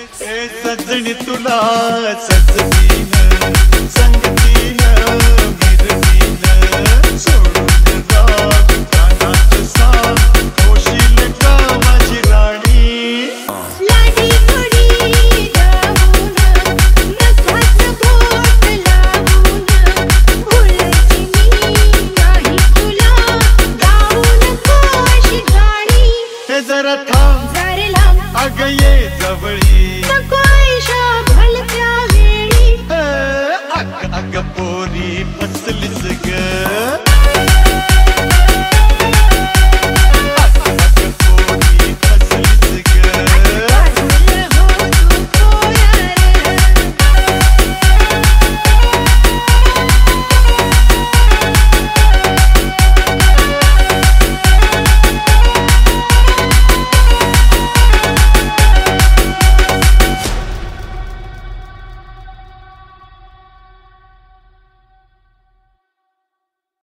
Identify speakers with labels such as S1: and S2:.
S1: ए सजनी तुला सजवीन संगतीन मिरवीन सोडून राग कानात सांग होशील का माझी राणी
S2: लाडी गोडी गाऊन नखात बोट लावून भुलची मी नाही तुला गाऊन कोशी गाणी
S1: हे जरा थांब
S2: जरा लांब
S1: अग ये जवळी
S2: नको आयशा भलत्या वेळी
S1: अग अग पोरी फसली